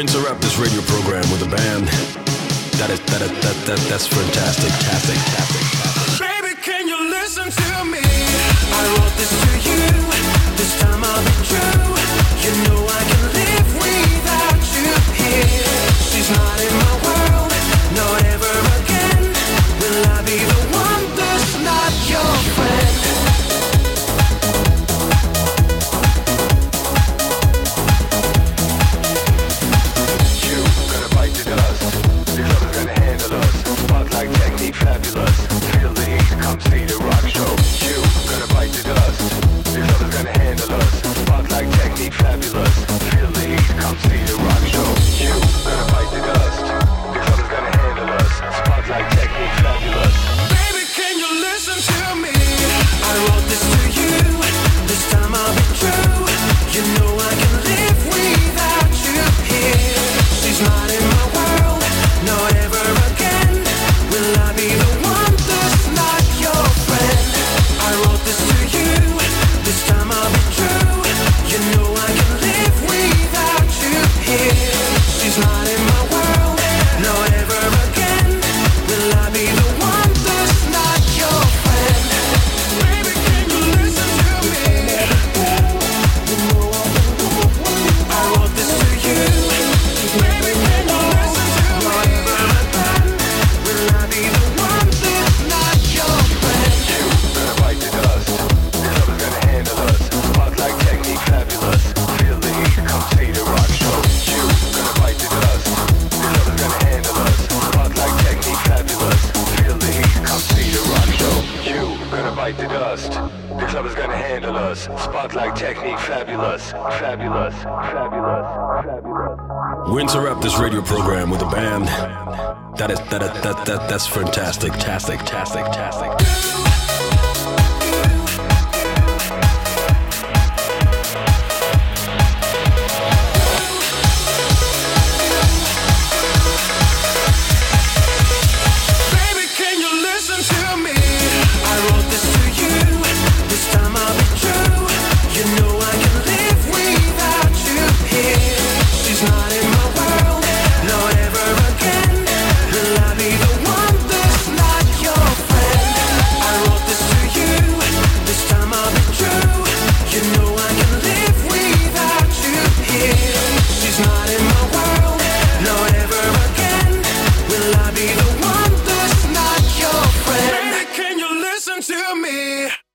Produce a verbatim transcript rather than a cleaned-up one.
interrupt this radio program with a band that is that is, that that that's fantastic, fantastic, fantastic. Baby, can you listen to me? I wrote this to you. This time I'll be true. You know I can live without you here. She's not in my world, not ever again. Will I be the one that's not your friend? Fabulous, feel the heat, come see the rock show. You gonna bite the dust, this love is gonna handle us. Spotlight technique, fabulous, feel the heat, come see the rock show. You gonna bite the dust, this love is gonna handle us. Spotlight technique, fabulous. Baby, can you listen to me? I wrote this to you, this time I'll be true. You know I can live without you here. She's not in my world, not ever again. Will I be the one that's not your friend? I wrote this to you, this time I'll be true. You know I can live without you here. She's not in my world, not ever again. Will I be the one that's not your friend? Baby, can you listen to me? I wrote this to you. Baby, can you listen to me? Will I be the one that's not your friend? You gonna bite the dust, this love is gonna handle us. Spotlight technique, fabulous, feel the heat, come see the rock show. You gonna bite the dust, this love is gonna handle us. Spotlight technique, fabulous, feel the heat, come see the rock show. You gonna bite the dust, this love is gonna handle us. Spotlight technique, fabulous, fabulous, fabulous, fabulous. We interrupt this radio program with a band that is that is, that that that's fantastic, fantastic, fantastic, fantastic. Baby, can you listen to me? I wrote this to you, this time I'll be true. You know I can live without you here. She's not in my world, not ever again. Will I be the one that's not your friend? I wrote this to you, this time I'll be true. You know I can live without you here. She's not in my world, not ever again. Will I be the one that's not your friend? Baby, can you listen to me?